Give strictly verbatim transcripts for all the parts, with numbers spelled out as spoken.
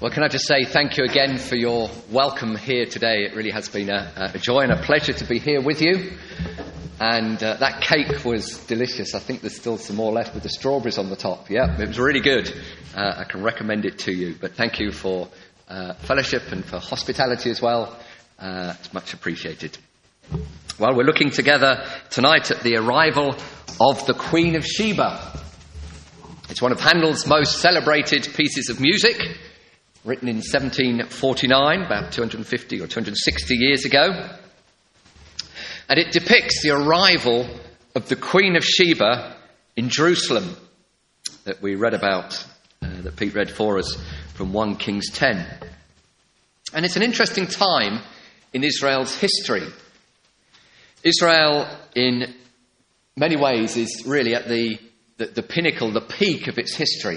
Well, can I just say thank you again for your welcome here today. It really has been a, a joy and a pleasure to be here with you. And uh, that cake was delicious. I think there's still some more left with the strawberries on the top. Yeah, it was really good. Uh, I can recommend it to you. But thank you for uh, fellowship and for hospitality as well. Uh, it's much appreciated. Well, we're looking together tonight at the arrival of the Queen of Sheba. It's one of Handel's most celebrated pieces of music, written in seventeen forty-nine, about two hundred fifty or two hundred sixty years ago. And it depicts the arrival of the Queen of Sheba in Jerusalem that we read about, uh, that Pete read for us from First Kings ten. And it's an interesting time in Israel's history. Israel, in many ways, is really at the, the, the pinnacle, the peak of its history.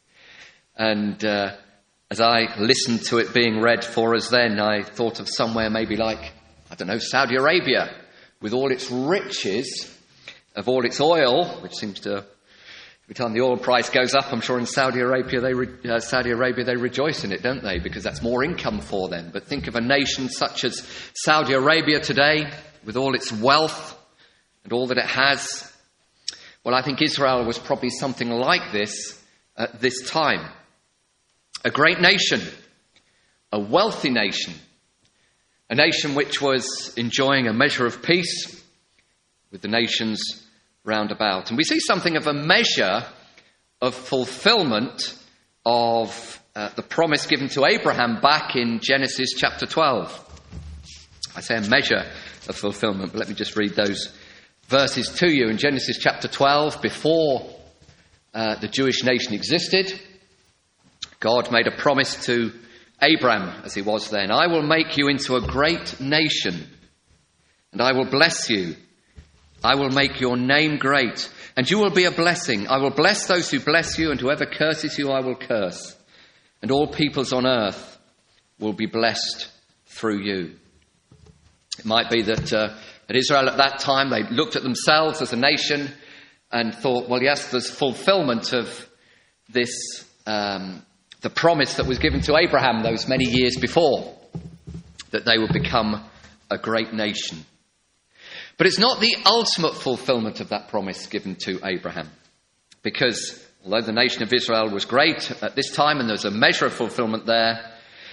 And uh, as I listened to it being read for us then, I thought of somewhere maybe like, I don't know, Saudi Arabia, with all its riches, of all its oil, which seems to, every time the oil price goes up, I'm sure in Saudi Arabia they re, uh, Saudi Arabia they rejoice in it, don't they? Because that's more income for them. But think of a nation such as Saudi Arabia today, with all its wealth and all that it has. Well, I think Israel was probably something like this at this time. A great nation, a wealthy nation, a nation which was enjoying a measure of peace with the nations round about. And we see something of a measure of fulfillment of uh, the promise given to Abraham back in Genesis chapter twelve. I say a measure of fulfillment, but let me just read those verses to you. In Genesis chapter twelve, before uh, the Jewish nation existed, God made a promise to Abraham, as he was then. I will make you into a great nation, and I will bless you. I will make your name great, and you will be a blessing. I will bless those who bless you, and whoever curses you, I will curse. And all peoples on earth will be blessed through you. It might be that uh, at Israel at that time, they looked at themselves as a nation and thought, well, yes, there's fulfillment of this um the promise that was given to Abraham those many years before, that they would become a great nation. But it's not the ultimate fulfillment of that promise given to Abraham. Because although the nation of Israel was great at this time and there's a measure of fulfillment there,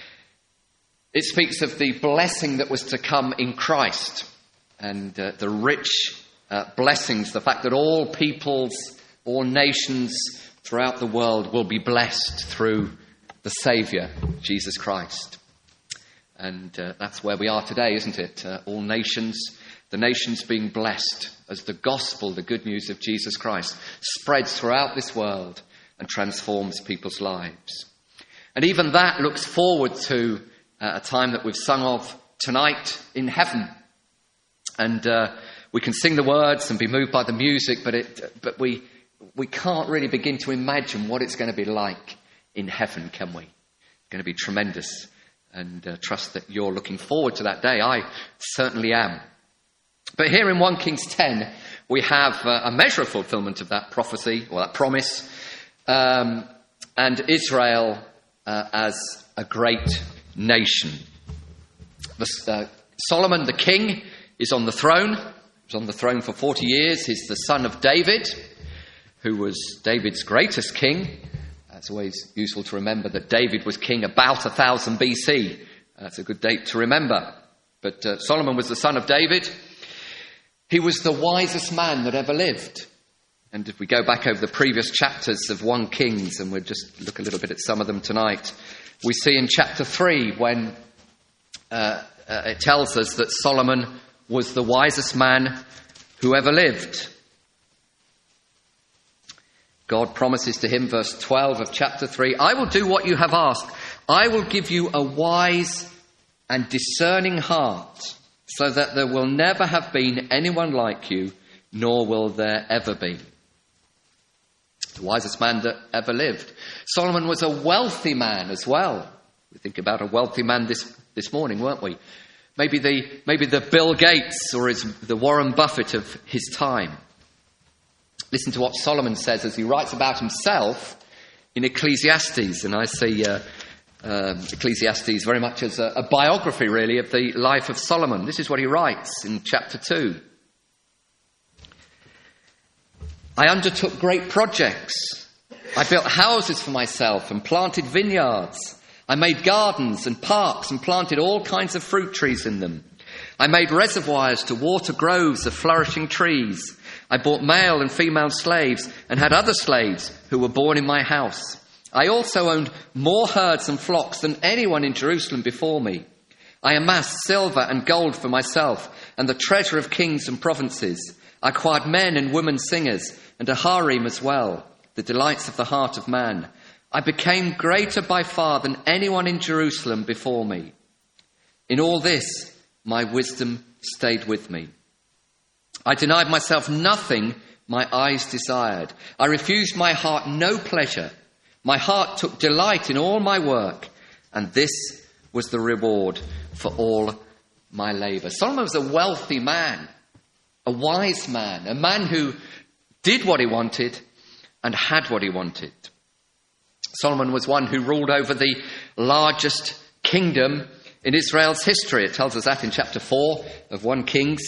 it speaks of the blessing that was to come in Christ and uh, the rich uh, blessings, the fact that all peoples, all nations throughout the world will be blessed through the Saviour, Jesus Christ. And uh, that's where we are today, isn't it? Uh, all nations, the nations being blessed as the gospel, the good news of Jesus Christ, spreads throughout this world and transforms people's lives. And even that looks forward to uh, a time that we've sung of tonight in heaven. And uh, we can sing the words and be moved by the music, but it, but we we can't really begin to imagine what it's going to be like in heaven, can we? It's going to be tremendous, and uh, trust that you're looking forward to that day. I certainly am. But here in First Kings ten, we have uh, a measure of fulfillment of that prophecy, or that promise, um, and Israel uh, as a great nation. The, uh, Solomon, the king, is on the throne. He was on the throne for forty years. He's the son of David, who was David's greatest king. It's always useful to remember that David was king about one thousand B C. That's a good date to remember. But uh, Solomon was the son of David. He was the wisest man that ever lived. And if we go back over the previous chapters of First Kings, and we'll just look a little bit at some of them tonight, we see in chapter three when uh, uh, it tells us that Solomon was the wisest man who ever lived. God promises to him, verse twelve of chapter three, I will do what you have asked. I will give you a wise and discerning heart, so that there will never have been anyone like you, nor will there ever be. The wisest man that ever lived. Solomon was a wealthy man as well. We think about a wealthy man this, this morning, weren't we? Maybe the, maybe the Bill Gates or his, the Warren Buffett of his time. Listen to what Solomon says as he writes about himself in Ecclesiastes. And I see uh, um, Ecclesiastes very much as a, a biography, really, of the life of Solomon. This is what he writes in chapter two. I undertook great projects. I built houses for myself and planted vineyards. I made gardens and parks and planted all kinds of fruit trees in them. I made reservoirs to water groves of flourishing trees. I bought male and female slaves and had other slaves who were born in my house. I also owned more herds and flocks than anyone in Jerusalem before me. I amassed silver and gold for myself and the treasure of kings and provinces. I acquired men and women singers and a harem as well, the delights of the heart of man. I became greater by far than anyone in Jerusalem before me. In all this, my wisdom stayed with me. I denied myself nothing my eyes desired. I refused my heart no pleasure. My heart took delight in all my work, and this was the reward for all my labour. Solomon was a wealthy man, a wise man, a man who did what he wanted and had what he wanted. Solomon was one who ruled over the largest kingdom in Israel's history. It tells us that in chapter four of First Kings.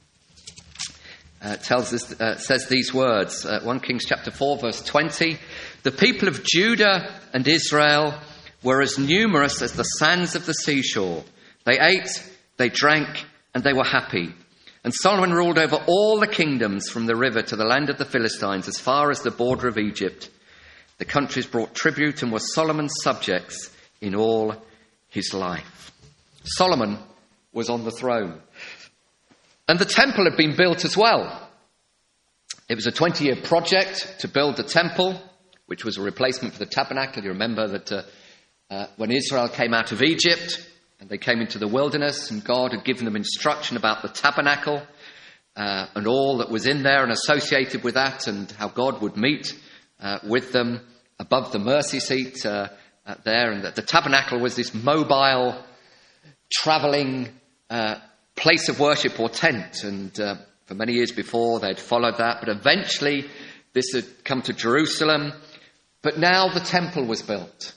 Uh, it tells us, uh, says these words, uh, First Kings chapter four, verse twenty. The people of Judah and Israel were as numerous as the sands of the seashore. They ate, they drank, and they were happy. And Solomon ruled over all the kingdoms from the river to the land of the Philistines, as far as the border of Egypt. The countries brought tribute and were Solomon's subjects in all his life. Solomon was on the throne. And the temple had been built as well. It was a twenty-year project to build the temple, which was a replacement for the tabernacle. You remember that uh, uh, when Israel came out of Egypt and they came into the wilderness, and God had given them instruction about the tabernacle uh, and all that was in there and associated with that, and how God would meet uh, with them above the mercy seat uh, uh, there, and that the tabernacle was this mobile, travelling uh, place of worship or tent. And uh, for many years before, they'd followed that, but eventually this had come to Jerusalem. But now the temple was built.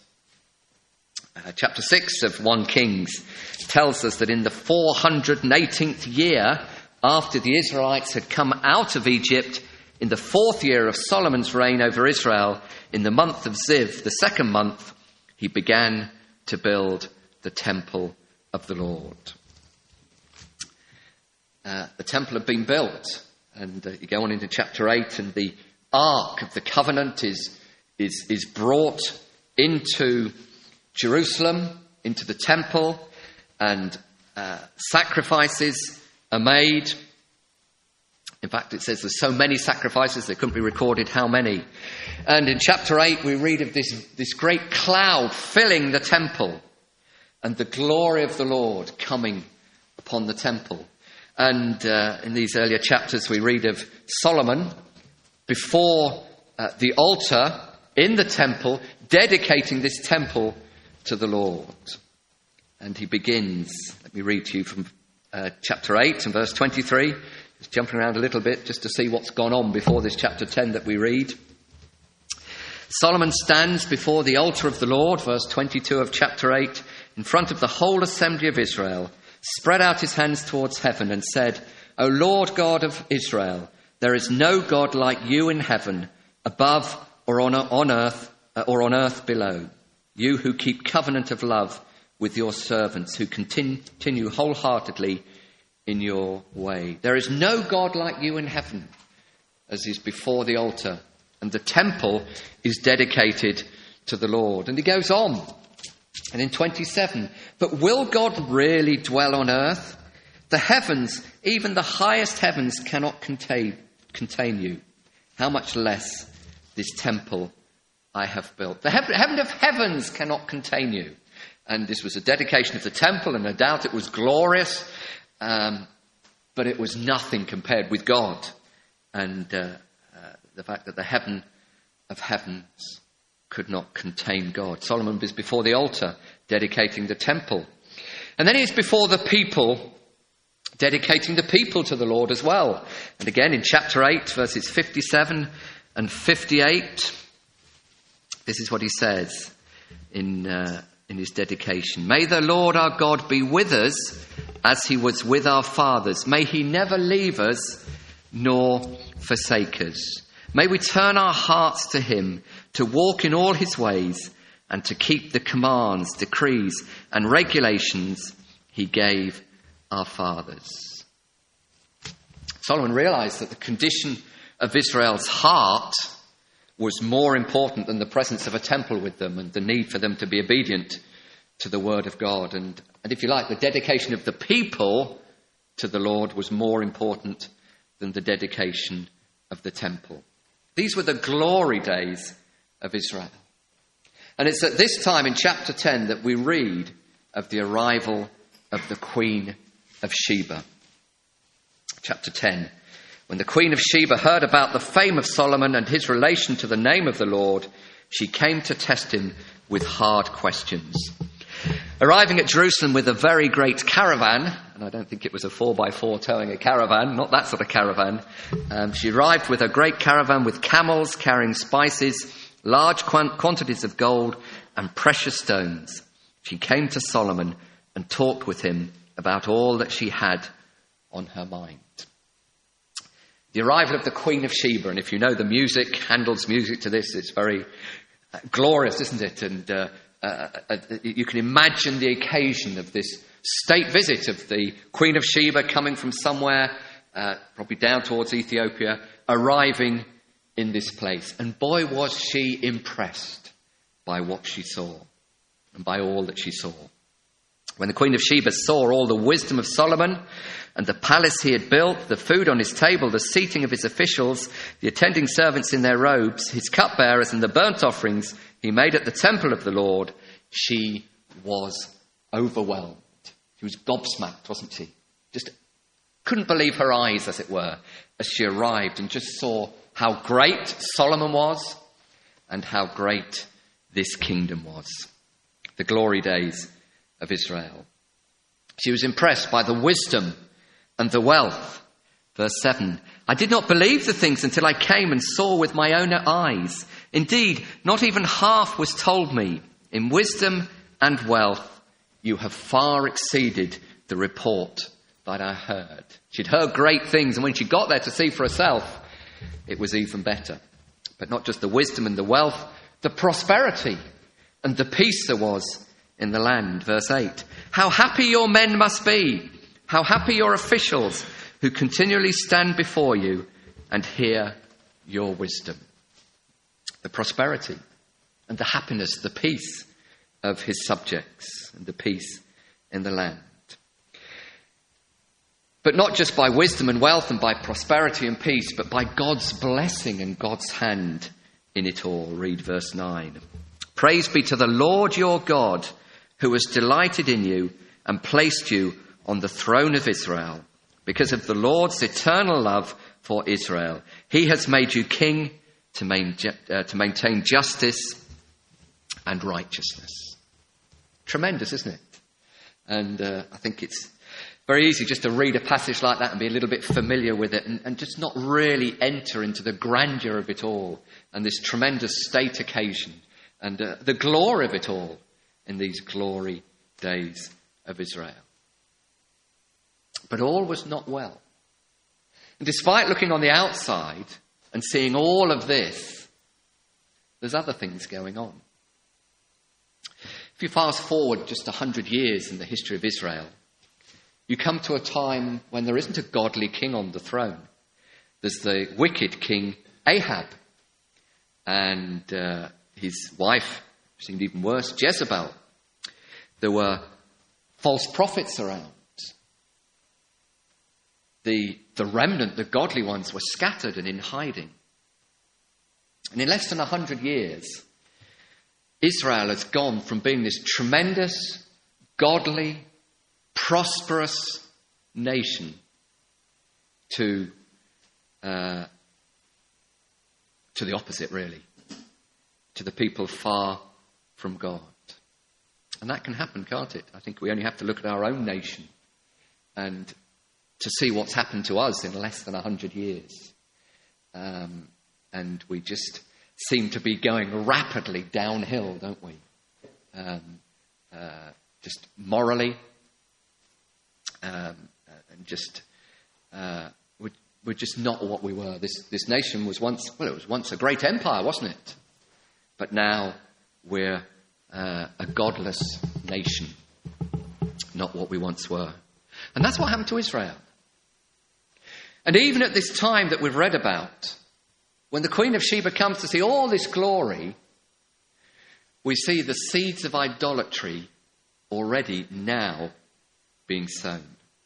Uh, chapter six of First Kings tells us that in the four hundred eighteenth year after the Israelites had come out of Egypt, in the fourth year of Solomon's reign over Israel, in the month of Ziv, the second month, he began to build the temple of the Lord. Uh, the temple had been built, and uh, you go on into chapter eight, and the Ark of the Covenant is, is, is brought into Jerusalem, into the temple, and uh, sacrifices are made. In fact, it says there's so many sacrifices, they couldn't be recorded how many. And in chapter eight, we read of this, this great cloud filling the temple and the glory of the Lord coming upon the temple. And uh, in these earlier chapters, we read of Solomon before uh, the altar in the temple, dedicating this temple to the Lord. And he begins, let me read to you from uh, chapter eight and verse twenty-three. Just jumping around a little bit just to see what's gone on before this chapter ten that we read. Solomon stands before the altar of the Lord, verse twenty-two of chapter eight, in front of the whole assembly of Israel, spread out his hands towards heaven and said, O Lord God of Israel, there is no God like you in heaven, above or on, on earth, uh, or on earth below. You who keep covenant of love with your servants, who continue wholeheartedly in your way. There is no God like you in heaven, as is before the altar. And the temple is dedicated to the Lord. And he goes on. And in twenty-seven, but will God really dwell on earth? The heavens, even the highest heavens, cannot contain, contain you. How much less this temple I have built. The heaven, heaven of heavens cannot contain you. And this was a dedication of the temple, and no doubt it was glorious. Um, but it was nothing compared with God and uh, uh, the fact that the heaven of heavens could not contain God. Solomon is before the altar, dedicating the temple. And then he's before the people, dedicating the people to the Lord as well. And again in chapter eight, verses fifty-seven and fifty-eight, this is what he says in uh, in his dedication. May the Lord our God be with us as he was with our fathers. May he never leave us nor forsake us. May we turn our hearts to him to walk in all his ways and to keep the commands, decrees and regulations he gave our fathers. Solomon realized that the condition of Israel's heart was more important than the presence of a temple with them and the need for them to be obedient to the word of God. And, and if you like, the dedication of the people to the Lord was more important than the dedication of the temple. These were the glory days of Israel. And it's at this time in chapter ten that we read of the arrival of the Queen of Sheba. Chapter ten. When the Queen of Sheba heard about the fame of Solomon and his relation to the name of the Lord, she came to test him with hard questions. Arriving at Jerusalem with a very great caravan, and I don't think it was a four by four towing a caravan, not that sort of caravan. Um, she arrived with a great caravan with camels carrying spices, large quant- quantities of gold and precious stones. She came to Solomon and talked with him about all that she had on her mind. The arrival of the Queen of Sheba, and if you know the music, Handel's music to this, it's very uh, glorious, isn't it? And uh, uh, uh, you can imagine the occasion of this state visit of the Queen of Sheba coming from somewhere, uh, probably down towards Ethiopia, arriving in this place. And boy, was she impressed by what she saw and by all that she saw. When the Queen of Sheba saw all the wisdom of Solomon and the palace he had built, the food on his table, the seating of his officials, the attending servants in their robes, his cupbearers and the burnt offerings he made at the temple of the Lord, she was overwhelmed. She was gobsmacked, wasn't she? Just couldn't believe her eyes, as it were, as she arrived and just saw how great Solomon was and how great this kingdom was. The glory days of Israel. She was impressed by the wisdom and the wealth. Verse seven, I did not believe the things until I came and saw with my own eyes. Indeed, not even half was told me. In wisdom and wealth, you have far exceeded the report that I heard. She'd heard great things, and when she got there to see for herself, it was even better. But not just the wisdom and the wealth, the prosperity and the peace there was in the land. Verse eight, how happy your men must be, how happy your officials who continually stand before you and hear your wisdom. The prosperity and the happiness, the peace of his subjects and the peace in the land. But not just by wisdom and wealth and by prosperity and peace, but by God's blessing and God's hand in it all. Read verse nine. Praise be to the Lord your God, who has delighted in you and placed you on the throne of Israel. Because of the Lord's eternal love for Israel, he has made you king to, main, uh, to maintain justice and righteousness. Tremendous, isn't it? And uh, I think it's very easy just to read a passage like that and be a little bit familiar with it and, and just not really enter into the grandeur of it all and this tremendous state occasion and uh, the glory of it all in these glory days of Israel. But all was not well. And despite looking on the outside and seeing all of this, there's other things going on. If you fast forward just a hundred years in the history of Israel, you come to a time when there isn't a godly king on the throne. There's the wicked king Ahab and uh, his wife, who seemed even worse, Jezebel. There were false prophets around. The, the remnant, the godly ones, were scattered and in hiding. And in less than a hundred years, Israel has gone from being this tremendous, godly, prosperous nation to uh, to the opposite, really, to the people far from God. And that can happen, can't it? I think we only have to look at our own nation and to see what's happened to us in less than a hundred years. Um, and we just seem to be going rapidly downhill, don't we? Um, uh, just morally, um, and just uh, we're, we're just not what we were. This this nation was once well, it was once a great empire, wasn't it? But now we're uh, a godless nation, not what we once were. And that's what happened to Israel. And even at this time that we've read about, when the Queen of Sheba comes to see all this glory, we see the seeds of idolatry already now being sown.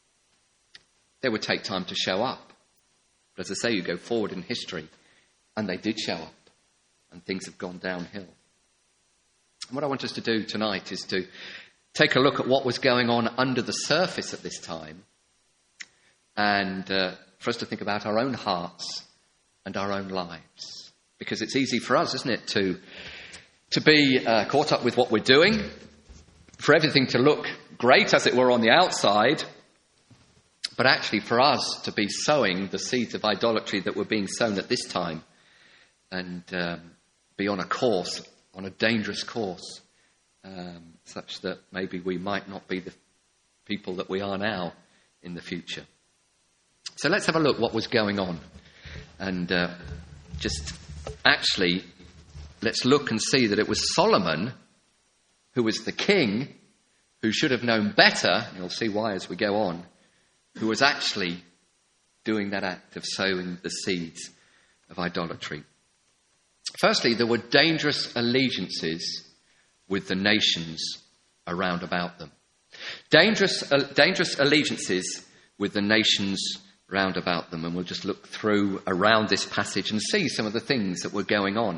They would take time to show up. But as I say, you go forward in history, and they did show up, and things have gone downhill. And what I want us to do tonight is to take a look at what was going on under the surface at this time, and uh, for us to think about our own hearts and our own lives. Because it's easy for us, isn't it, to, to be uh, caught up with what we're doing, for everything to look great, as it were, on the outside, but actually for us to be sowing the seeds of idolatry that were being sown at this time, and um, be on a course, on a dangerous course, um, such that maybe we might not be the people that we are now in the future. So let's have a look what was going on. And uh, just actually, let's look and see that it was Solomon, who was the king, who should have known better, and you'll see why as we go on, who was actually doing that act of sowing the seeds of idolatry. Firstly, there were dangerous allegiances with the nations around about them. Dangerous, uh, dangerous allegiances with the nations round about them. And we'll just look through around this passage and see some of the things that were going on.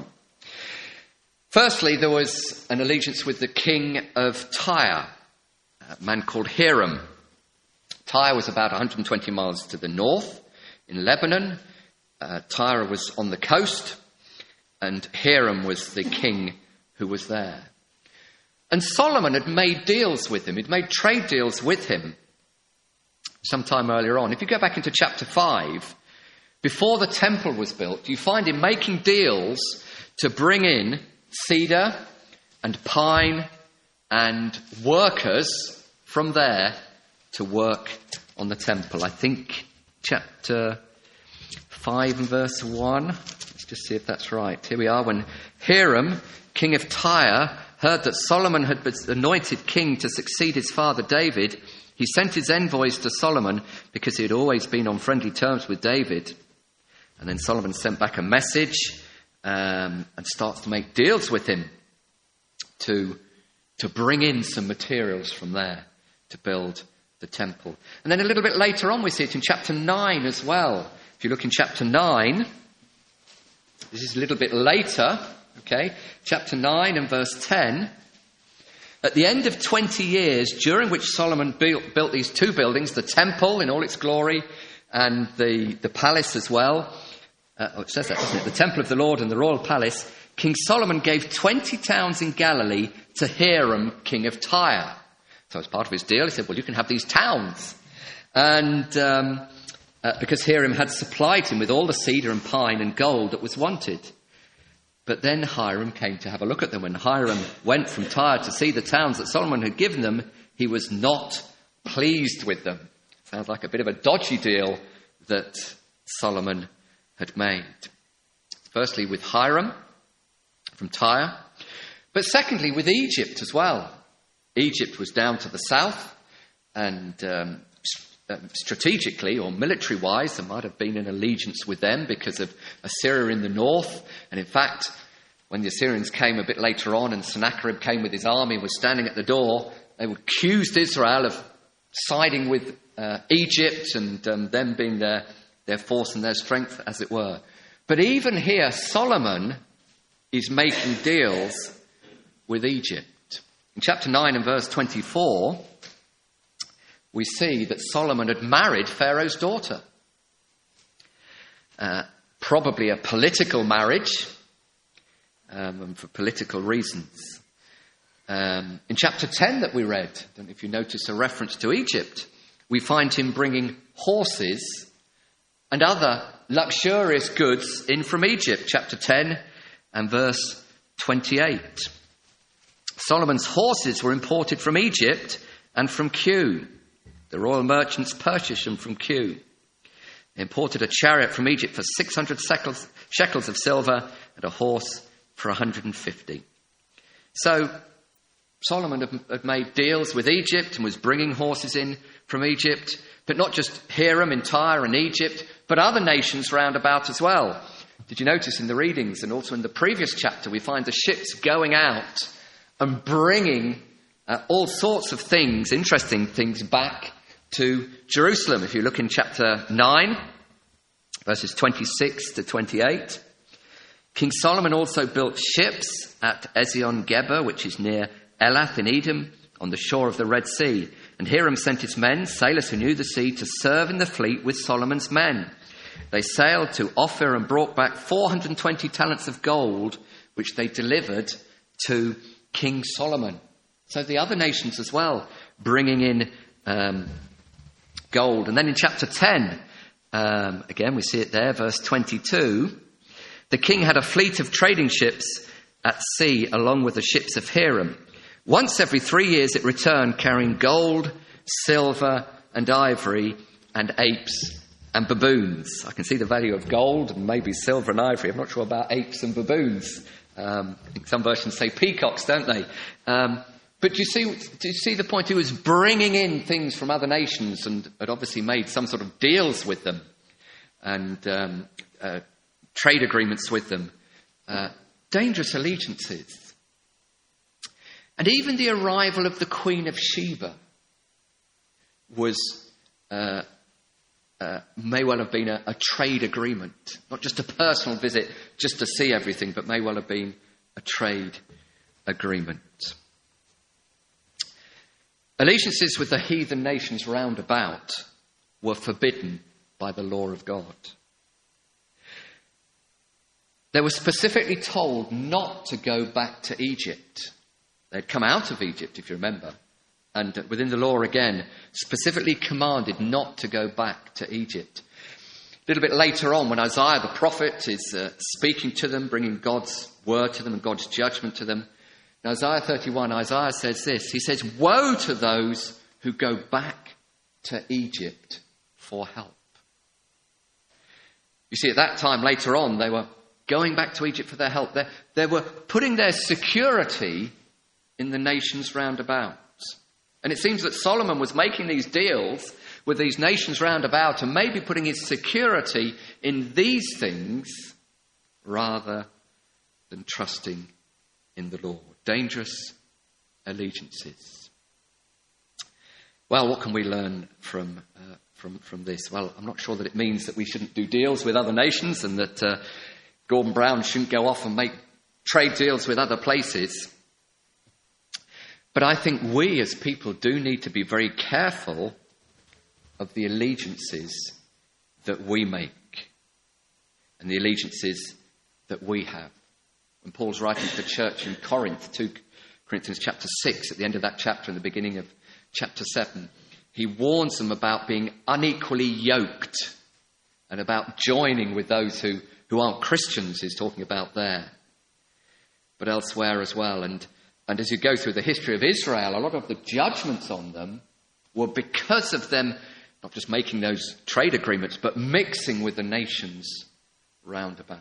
Firstly, there was an allegiance with the king of Tyre, a man called Hiram. Tyre was about one hundred twenty miles to the north in Lebanon. Uh, Tyre was on the coast, and Hiram was the king who was there. And Solomon had made deals with him. He'd made trade deals with him sometime earlier on. If you go back into chapter five, before the temple was built, you find him making deals to bring in cedar and pine and workers from there to work on the temple. I think chapter five and verse one. Let's just see if that's right. Here we are. When Hiram, king of Tyre, heard that Solomon had been anointed king to succeed his father David, he sent his envoys to Solomon because he had always been on friendly terms with David. And then Solomon sent back a message um, and starts to make deals with him to, to bring in some materials from there to build the temple. And then a little bit later on we see it in chapter nine as well. If you look in chapter nine, this is a little bit later, okay, chapter nine and verse ten. At the end of twenty years, during which Solomon built, built these two buildings, the temple in all its glory and the, the palace as well. Uh, oh, it says that, doesn't it? The temple of the Lord and the royal palace. King Solomon gave twenty towns in Galilee to Hiram, king of Tyre. So as part of his deal, he said, well, you can have these towns. And um, uh, because Hiram had supplied him with all the cedar and pine and gold that was wanted. But then Hiram came to have a look at them. When Hiram went from Tyre to see the towns that Solomon had given them, he was not pleased with them. Sounds like a bit of a dodgy deal that Solomon had made. Firstly, with Hiram from Tyre, but secondly, with Egypt as well. Egypt was down to the south, and um, strategically or military-wise, there might have been an allegiance with them because of Assyria in the north. And in fact, when the Assyrians came a bit later on and Sennacherib came with his army and was standing at the door, they accused Israel of siding with uh, Egypt and um, them being their, their force and their strength, as it were. But even here, Solomon is making deals with Egypt. In chapter nine and verse twenty-four, we see that Solomon had married Pharaoh's daughter. Uh, probably a political marriage, um, and for political reasons. Um, in chapter ten that we read, I don't know if you notice a reference to Egypt, we find him bringing horses and other luxurious goods in from Egypt. Chapter ten and verse twenty-eight. Solomon's horses were imported from Egypt and from Kew. The royal merchants purchased them from Kew. They imported a chariot from Egypt for six hundred shekels, shekels of silver and a horse for one hundred fifty. So Solomon had, had made deals with Egypt and was bringing horses in from Egypt, but not just Hiram in Tyre and Egypt, but other nations round about as well. Did you notice in the readings and also in the previous chapter, we find the ships going out and bringing uh, all sorts of things, interesting things, back to Jerusalem. If you look in chapter nine, verses twenty-six to twenty-eight, King Solomon also built ships at Ezion-Geber, which is near Elath in Edom, on the shore of the Red Sea. And Hiram sent his men, sailors who knew the sea, to serve in the fleet with Solomon's men. They sailed to Ophir and brought back four hundred twenty talents of gold, which they delivered to King Solomon. So the other nations as well, bringing in um, gold. And then in chapter ten, um, again we see it there, verse twenty-two, the king had a fleet of trading ships at sea along with the ships of Hiram. Once every three years it returned carrying gold, silver and ivory and apes and baboons. I can see the value of gold and maybe silver and ivory. I'm not sure about apes and baboons. Um, I think some versions say peacocks, don't they? Um, but do you see, do you see the point? He was bringing in things from other nations and had obviously made some sort of deals with them and um, uh, trade agreements with them. Uh, dangerous allegiances. And even the arrival of the Queen of Sheba was uh, uh, may well have been a, a trade agreement, not just a personal visit just to see everything, but may well have been a trade agreement. Allegiances with the heathen nations round about were forbidden by the law of God. They were specifically told not to go back to Egypt. They'd come out of Egypt, if you remember, and within the law again, specifically commanded not to go back to Egypt. A little bit later on, when Isaiah the prophet is uh, speaking to them, bringing God's word to them and God's judgment to them, in Isaiah thirty-one, Isaiah says this, he says, "Woe to those who go back to Egypt for help." You see, at that time, later on, they were going back to Egypt for their help. They, they were putting their security in the nations round about. And it seems that Solomon was making these deals with these nations round about and maybe putting his security in these things rather than trusting in the Lord. Dangerous allegiances. Well, what can we learn from uh, from from this? Well, I'm not sure that it means that we shouldn't do deals with other nations and that uh, Gordon Brown shouldn't go off and make trade deals with other places. But I think we as people do need to be very careful of the allegiances that we make and the allegiances that we have. When Paul's writing to the church in Corinth, two Corinthians chapter six, at the end of that chapter and the beginning of chapter seven, he warns them about being unequally yoked and about joining with those who, who aren't Christians, he's talking about there, but elsewhere as well. And And as you go through the history of Israel, a lot of the judgments on them were because of them not just making those trade agreements, but mixing with the nations round about.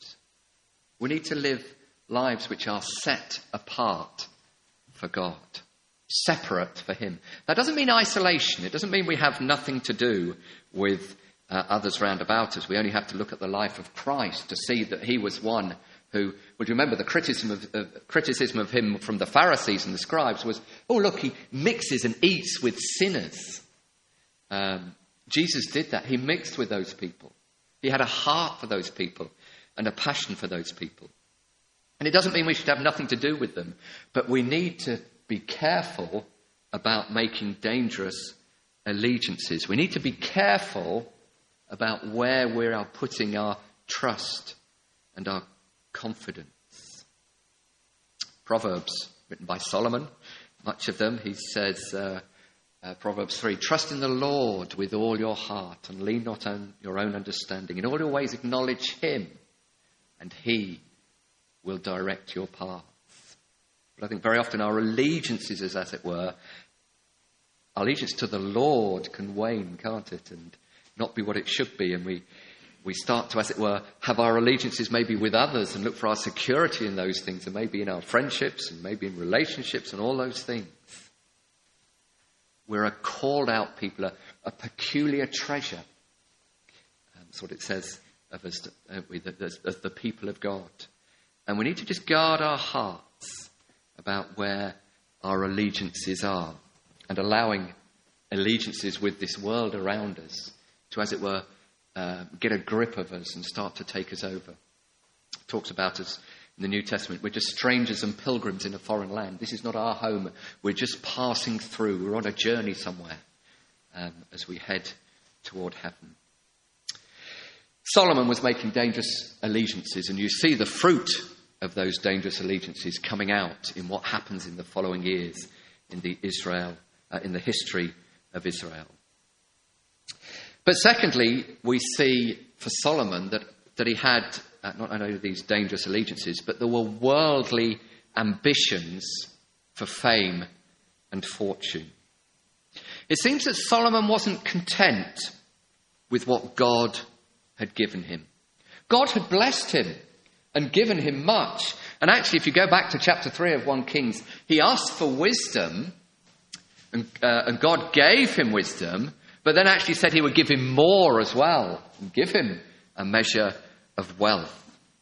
We need to live lives which are set apart for God, separate for him. That doesn't mean isolation. It doesn't mean we have nothing to do with uh, others round about us. We only have to look at the life of Christ to see that he was one who, would you remember the criticism of, uh, criticism of him from the Pharisees and the scribes was, oh, look, he mixes and eats with sinners. Um, Jesus did that. He mixed with those people. He had a heart for those people and a passion for those people. And it doesn't mean we should have nothing to do with them, but we need to be careful about making dangerous allegiances. We need to be careful about where we are putting our trust and our confidence. Proverbs, written by Solomon, much of them, he says, uh, uh, Proverbs three, "Trust in the Lord with all your heart and lean not on your own understanding. In all your ways acknowledge him, and he will direct your paths." But I think very often our allegiances, as it were, our allegiance to the Lord can wane, can't it? And not be what it should be. And we, we start to, as it were, have our allegiances maybe with others and look for our security in those things, and maybe in our friendships and maybe in relationships and all those things. We're a called out people, a, a peculiar treasure. Um, that's what it says of us, don't we, as, as the people of God. And we need to just guard our hearts about where our allegiances are, and allowing allegiances with this world around us to, as it were, uh, get a grip of us and start to take us over. It talks about us in the New Testament. We're just strangers and pilgrims in a foreign land. This is not our home. We're just passing through. We're on a journey somewhere um, as we head toward heaven. Solomon was making dangerous allegiances, and you see the fruit of those dangerous allegiances coming out in what happens in the following years in the Israel, uh, in the history of Israel. But secondly, we see for Solomon that, that he had uh, not only these dangerous allegiances, but there were worldly ambitions for fame and fortune. It seems that Solomon wasn't content with what God had given him. God had blessed him and given him much. And actually, if you go back to chapter three of First Kings, he asked for wisdom, and, uh, and God gave him wisdom, but then actually said he would give him more as well, and give him a measure of wealth.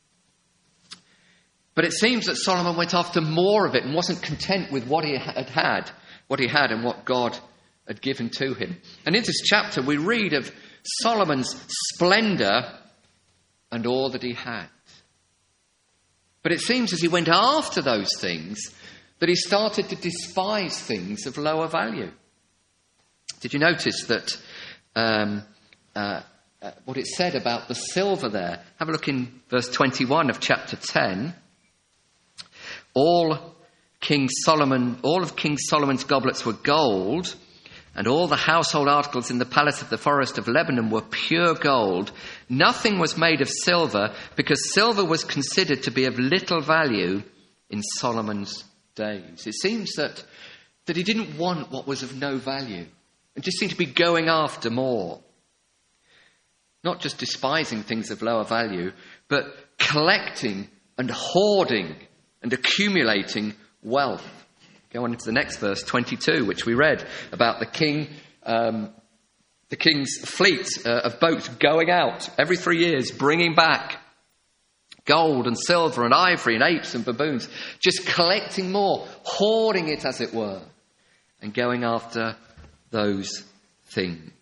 But it seems that Solomon went after more of it and wasn't content with what he had had, what he had and what God had given to him. And in this chapter, we read of Solomon's splendour and all that he had. But it seems as he went after those things that he started to despise things of lower value. Did you notice that um, uh, uh, what it said about the silver there? Have a look in verse twenty-one of chapter ten. All King Solomon, all of King Solomon's goblets were gold, and all the household articles in the palace of the forest of Lebanon were pure gold. Nothing was made of silver, because silver was considered to be of little value in Solomon's days. It seems that, that he didn't want what was of no value, and just seemed to be going after more. Not just despising things of lower value, but collecting and hoarding and accumulating wealth. Go on into the next verse, twenty-two, which we read about the king, um, the king's fleet uh, of boats going out every three years, bringing back gold and silver and ivory and apes and baboons, just collecting more, hoarding it, as it were, and going after those things.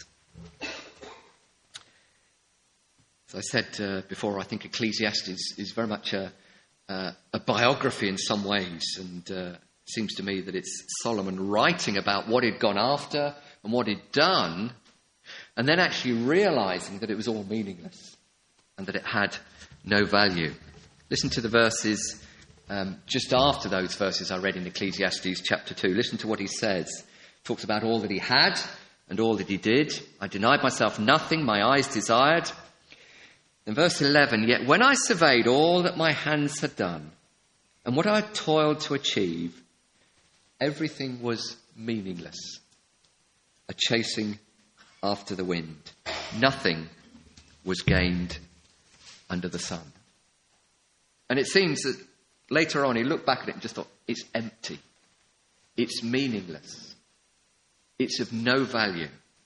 As I said uh, before, I think Ecclesiastes is very much a, uh, a biography in some ways, and uh, it seems to me that it's Solomon writing about what he'd gone after and what he'd done, and then actually realising that it was all meaningless and that it had no value. Listen to the verses um, just after those verses I read in Ecclesiastes chapter two. Listen to what he says. He talks about all that he had and all that he did. I denied myself nothing my eyes desired. In verse eleven, yet when I surveyed all that my hands had done and what I had toiled to achieve, everything was meaningless, a chasing after the wind. Nothing was gained under the sun. And it seems that later on he looked back at it and just thought, it's empty. It's meaningless. It's of no value.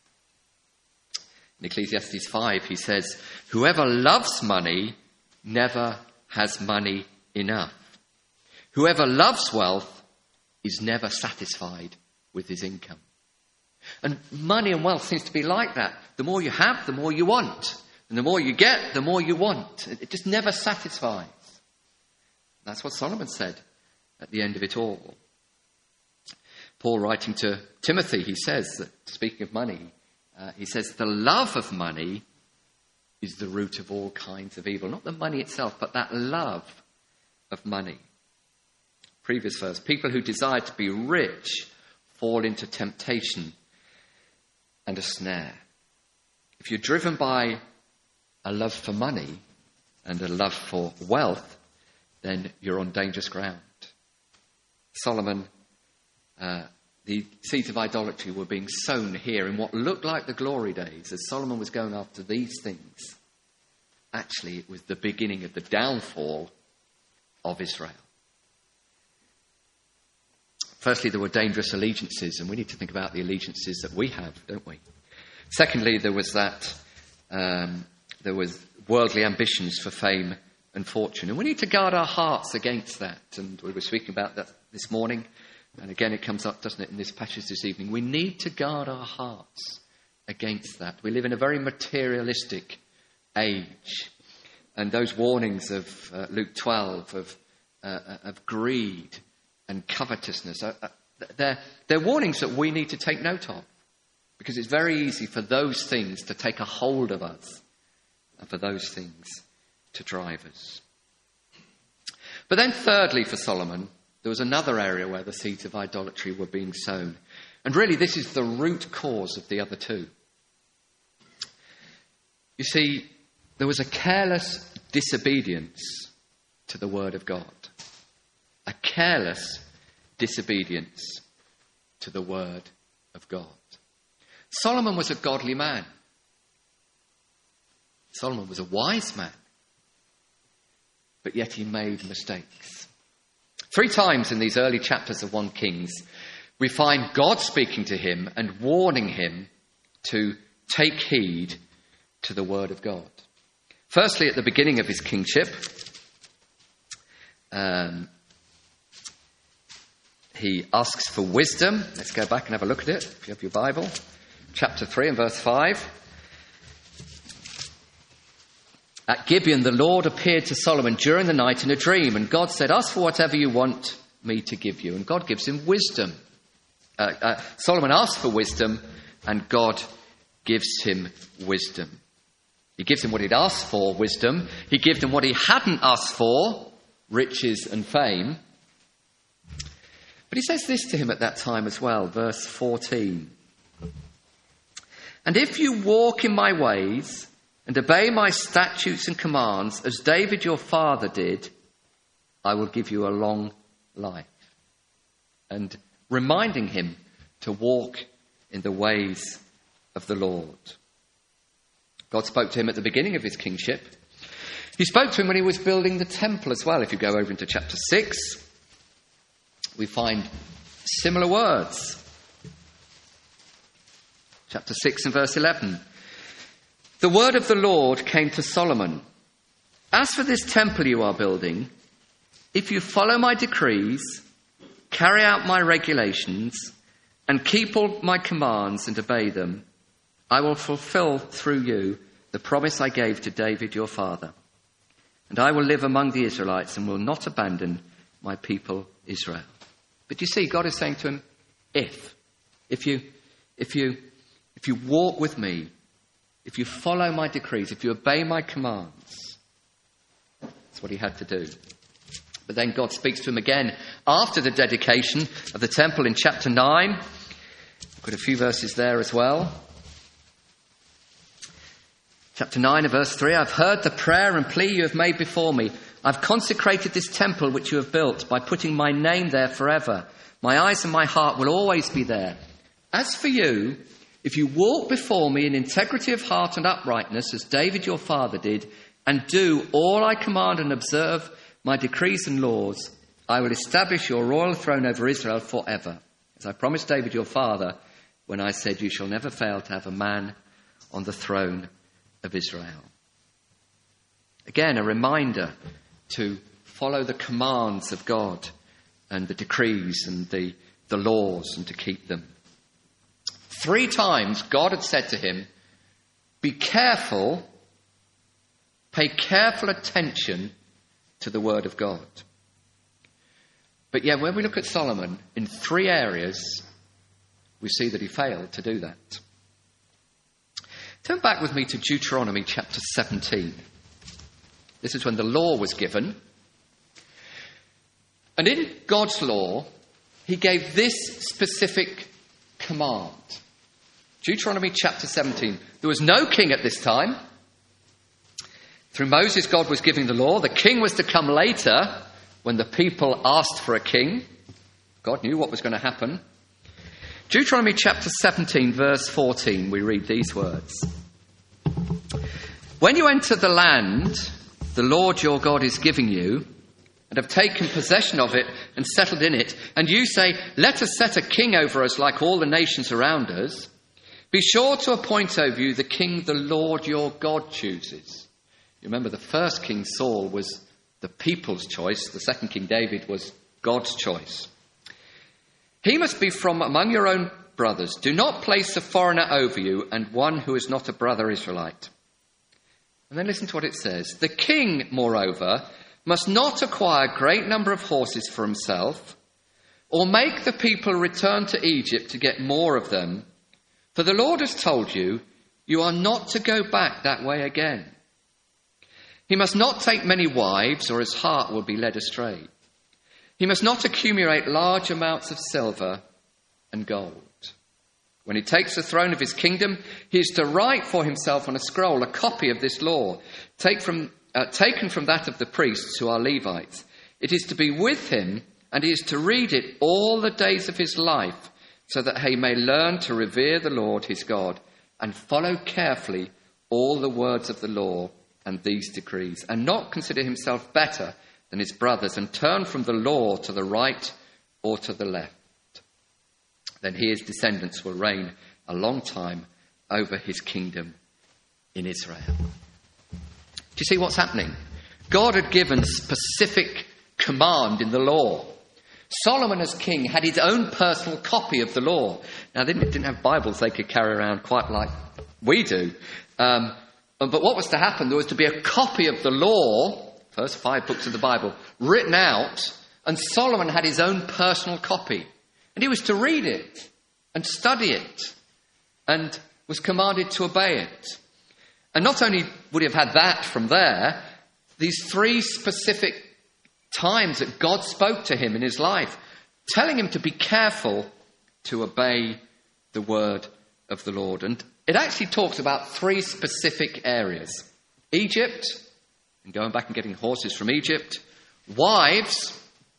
In Ecclesiastes five, he says, whoever loves money never has money enough. Whoever loves wealth is never satisfied with his income. And money and wealth seems to be like that. The more you have, the more you want. And the more you get, the more you want. It just never satisfies. That's what Solomon said at the end of it all. Paul, writing to Timothy, he says that, speaking of money, uh, he says, the love of money is the root of all kinds of evil. Not the money itself, but that love of money. Previous verse, people who desire to be rich fall into temptation and a snare. If you're driven by a love for money and a love for wealth, then you're on dangerous ground. Solomon, uh, the seeds of idolatry were being sown here in what looked like the glory days as Solomon was going after these things. Actually, it was the beginning of the downfall of Israel. Firstly, there were dangerous allegiances, and we need to think about the allegiances that we have, don't we? Secondly, there was that um, there was worldly ambitions for fame and fortune, and we need to guard our hearts against that. And we were speaking about that this morning, and again it comes up, doesn't it, in this passage this evening. We need to guard our hearts against that. We live in a very materialistic age, and those warnings of uh, Luke twelve of uh, of greed and covetousness, are, are, they're, they're warnings that we need to take note of, because it's very easy for those things to take a hold of us and for those things to drive us. But then thirdly, for Solomon, there was another area where the seeds of idolatry were being sown. And really this is the root cause of the other two. You see, there was a careless disobedience to the word of God. A careless disobedience to the word of God. Solomon was a godly man. Solomon was a wise man. But yet he made mistakes. Three times in these early chapters of First Kings, we find God speaking to him and warning him to take heed to the word of God. Firstly, at the beginning of his kingship, um, he asks for wisdom. Let's go back and have a look at it, if you have your Bible. Chapter three and verse five. At Gibeon, the Lord appeared to Solomon during the night in a dream, and God said, ask for whatever you want me to give you. And God gives him wisdom. Uh, uh, Solomon asks for wisdom, and God gives him wisdom. He gives him what he'd asked for, wisdom. He gives him what he hadn't asked for, riches and fame. But he says this to him at that time as well, verse fourteen. And if you walk in my ways and obey my statutes and commands, as David your father did, I will give you a long life. And reminding him to walk in the ways of the Lord. God spoke to him at the beginning of his kingship. He spoke to him when he was building the temple as well. If you go over into chapter six, we find similar words. Chapter six and verse eleven. The word of the Lord came to Solomon. As for this temple you are building, if you follow my decrees, carry out my regulations, and keep all my commands and obey them, I will fulfill through you the promise I gave to David your father. And I will live among the Israelites and will not abandon my people Israel. But you see, God is saying to him, if, if you, if you, if you walk with me, if you follow my decrees, if you obey my commands, that's what he had to do. But then God speaks to him again after the dedication of the temple in chapter nine. I've got a few verses there as well. Chapter nine and verse three, I've heard the prayer and plea you have made before me. I've consecrated this temple which you have built by putting my name there forever. My eyes and my heart will always be there. As for you, if you walk before me in integrity of heart and uprightness, as David your father did, and do all I command and observe my decrees and laws, I will establish your royal throne over Israel forever. As I promised David your father, when I said, you shall never fail to have a man on the throne of Israel. Again, a reminder to follow the commands of God and the decrees and the, the laws and to keep them. Three times God had said to him, be careful, pay careful attention to the word of God. But yet when we look at Solomon, in three areas, we see that he failed to do that. Turn back with me to Deuteronomy chapter seventeen. This is when the law was given. And in God's law, he gave this specific command. Deuteronomy chapter seventeen. There was no king at this time. Through Moses, God was giving the law. The king was to come later when the people asked for a king. God knew what was going to happen. Deuteronomy chapter seventeen, verse fourteen, we read these words. When you enter the land the Lord your God is giving you, and have taken possession of it and settled in it, and you say, let us set a king over us like all the nations around us, be sure to appoint over you the king the Lord your God chooses. You remember the first king, Saul, was the people's choice. The second king, David, was God's choice. He must be from among your own brothers. Do not place a foreigner over you and one who is not a brother Israelite. And then listen to what it says. The king, moreover, must not acquire a great number of horses for himself, or make the people return to Egypt to get more of them. For the Lord has told you, you are not to go back that way again. He must not take many wives, or his heart will be led astray. He must not accumulate large amounts of silver and gold. When he takes the throne of his kingdom, he is to write for himself on a scroll a copy of this law, take from, uh, taken from that of the priests who are Levites. It is to be with him, and he is to read it all the days of his life, so that he may learn to revere the Lord his God and follow carefully all the words of the law and these decrees, and not consider himself better than his brothers, and turn from the law to the right or to the left. Then he, his descendants, will reign a long time over his kingdom in Israel. Do you see what's happening? God had given specific command in the law. Solomon, as king, had his own personal copy of the law. Now, they didn't have Bibles they could carry around quite like we do. Um, but what was to happen? There was to be a copy of the law, first five books of the Bible, written out, and Solomon had his own personal copy. And he was to read it and study it and was commanded to obey it. And not only would he have had that from there, these three specific times that God spoke to him in his life, telling him to be careful to obey the word of the Lord. And it actually talks about three specific areas. Egypt, and going back and getting horses from Egypt, wives,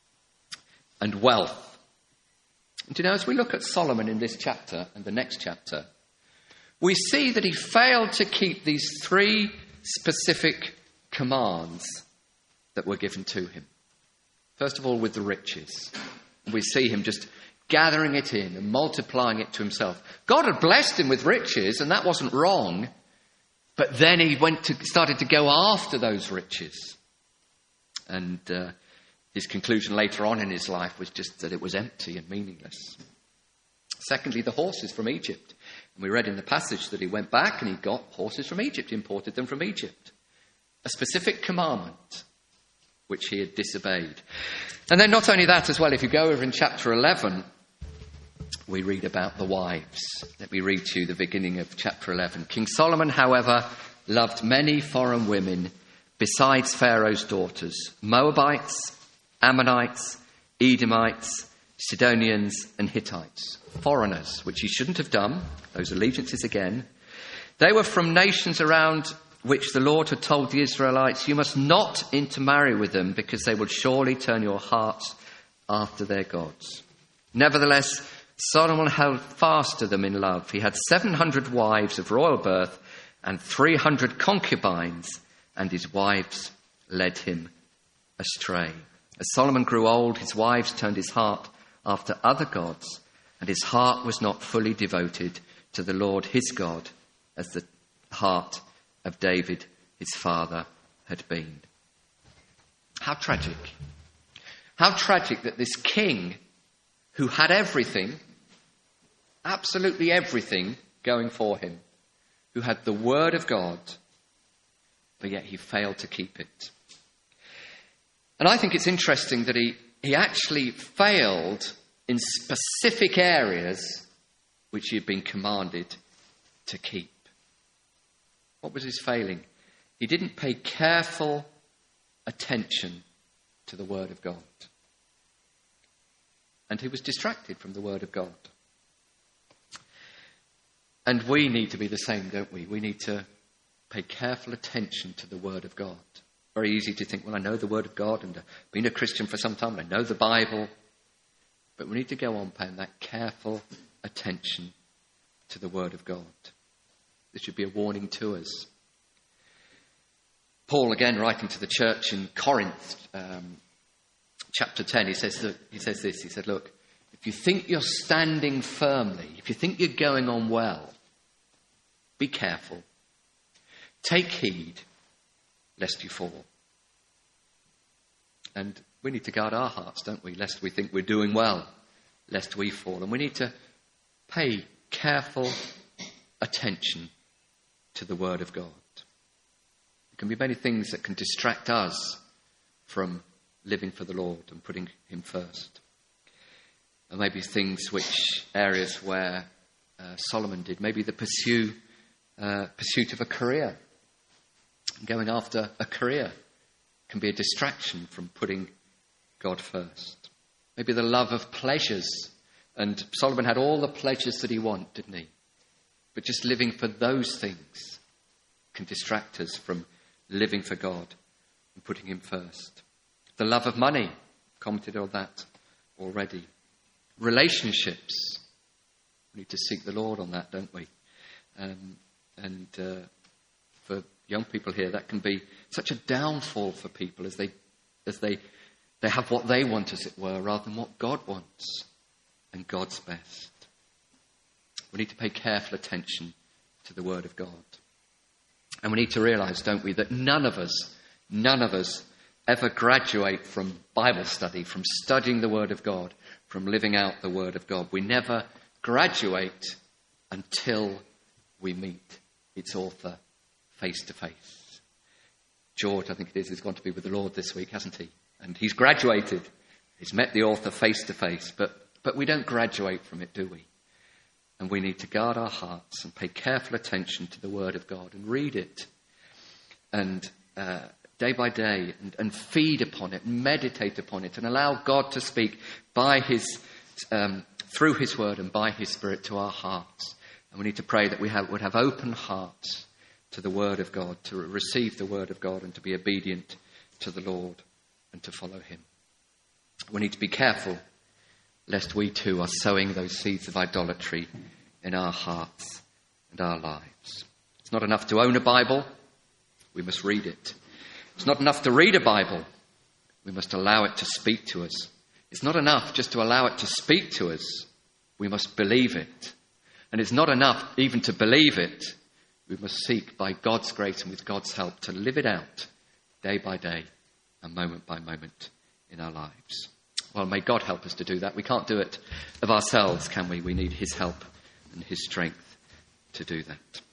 and wealth. And you know, as we look at Solomon in this chapter and the next chapter, we see that he failed to keep these three specific commands that were given to him. First of all, with the riches. We see him just gathering it in and multiplying it to himself. God had blessed him with riches, and that wasn't wrong. But then he went to started to go after those riches. And uh, his conclusion later on in his life was just that it was empty and meaningless. Secondly, the horses from Egypt. And we read in the passage that he went back and he got horses from Egypt, he imported them from Egypt. A specific commandment which he had disobeyed. And then not only that as well, if you go over in chapter eleven, we read about the wives. Let me read to you the beginning of chapter eleven. King Solomon, however, loved many foreign women besides Pharaoh's daughters, Moabites, Ammonites, Edomites, Sidonians and Hittites, foreigners, which he shouldn't have done, those allegiances again. They were from nations around which the Lord had told the Israelites, you must not intermarry with them because they will surely turn your hearts after their gods. Nevertheless, Solomon held fast to them in love. He had seven hundred wives of royal birth and three hundred concubines, and his wives led him astray. As Solomon grew old, his wives turned his heart after other gods, and his heart was not fully devoted to the Lord his God as the heart of David, his father, had been. How tragic. How tragic that this king who had everything, absolutely everything going for him, who had the word of God, but yet he failed to keep it. And I think it's interesting that he, he actually failed in specific areas which he had been commanded to keep. What was his failing? He didn't pay careful attention to the word of God. And he was distracted from the word of God. And we need to be the same, don't we? We need to pay careful attention to the word of God. Very easy to think, well, I know the word of God and I've been a Christian for some time. I know the Bible. But we need to go on paying that careful attention to the Word of God. This should be a warning to us. Paul, again, writing to the church in Corinth, um, chapter ten, he says, that, he says this, he said, look, if you think you're standing firmly, if you think you're going on well, be careful. Take heed lest you fall. And we need to guard our hearts, don't we? Lest we think we're doing well, lest we fall. And we need to pay careful attention to the Word of God. There can be many things that can distract us from living for the Lord and putting him first. And maybe things which, areas where uh, Solomon did, maybe the pursue, uh, pursuit of a career. Going after a career can be a distraction from putting God first. Maybe the love of pleasures. And Solomon had all the pleasures that he wanted, didn't he? But just living for those things can distract us from living for God and putting him first. The love of money. Commented on that already. Relationships. We need to seek the Lord on that, don't we? Um, and uh, for young people here, that can be such a downfall for people as they as they they have what they want, as it were, rather than what God wants and God's best. We need to pay careful attention to the Word of God. And we need to realise, don't we, that none of us, none of us ever graduate from Bible study, from studying the Word of God, from living out the Word of God. We never graduate until we meet its author face to face. George, I think it is, is going to be with the Lord this week, hasn't he? And he's graduated. He's met the author face to face. But but we don't graduate from it, do we? And we need to guard our hearts and pay careful attention to the Word of God and read it. And uh, day by day and, and feed upon it, and meditate upon it, and allow God to speak by his um, through his Word and by his Spirit to our hearts. And we need to pray that we have, would have open hearts to the Word of God, to receive the Word of God and to be obedient to the Lord and to follow him. We need to be careful lest we too are sowing those seeds of idolatry in our hearts and our lives. It's not enough to own a Bible. We must read it. It's not enough to read a Bible. We must allow it to speak to us. It's not enough just to allow it to speak to us. We must believe it. And it's not enough even to believe it. We must seek by God's grace and with God's help to live it out day by day and moment by moment in our lives. Well, may God help us to do that. We can't do it of ourselves, can we? We need his help and his strength to do that.